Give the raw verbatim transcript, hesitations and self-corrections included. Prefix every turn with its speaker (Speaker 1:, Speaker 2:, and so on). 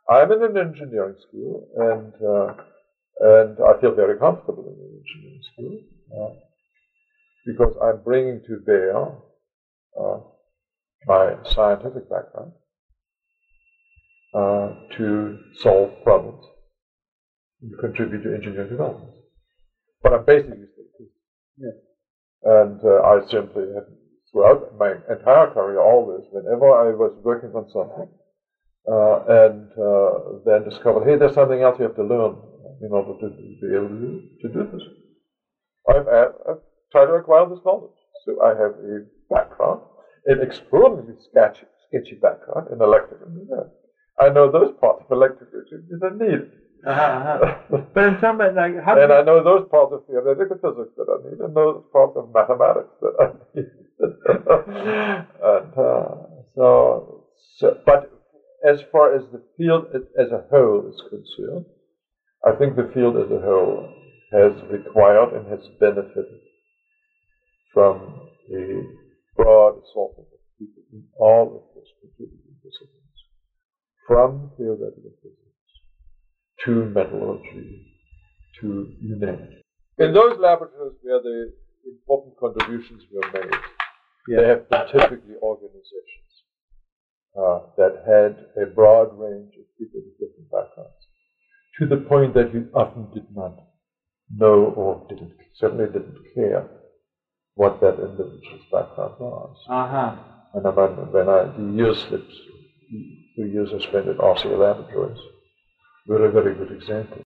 Speaker 1: I'm in an engineering school, and uh, and I feel very comfortable in an engineering school uh, because I'm bringing to bear uh, my scientific background uh, to solve problems and contribute to engineering development. But I'm basically still yeah. And uh, I simply have, throughout my entire career, always, whenever I was working on something, uh, and uh, then discovered, hey, there's something else you have to learn in order to be able to do, to do this. I've, I've tried to acquire this knowledge. So I have a background, an extraordinarily sketchy, sketchy background in electrical engineering. I know those parts of electrical engineering that are needed.
Speaker 2: Uh-huh, uh-huh. But in terms of like, how
Speaker 1: and I know those parts of theoretical physics that I need, and those parts of mathematics that I need. and uh, so, so, but as far as the field as a whole is concerned, I think the field as a whole has required and has benefited from a broad assortment of people in all of those contributing disciplines, from theoretical physics to metallurgy, to you name it. In those laboratories where the important contributions were made, yeah. They have been typically organizations uh, that had a broad range of people with different backgrounds, to the point that you often did not know or didn't certainly didn't care what that individual's background was.
Speaker 2: Uh-huh.
Speaker 1: And when, when I the years that the years I spent at R C A Laboratories were a very good example.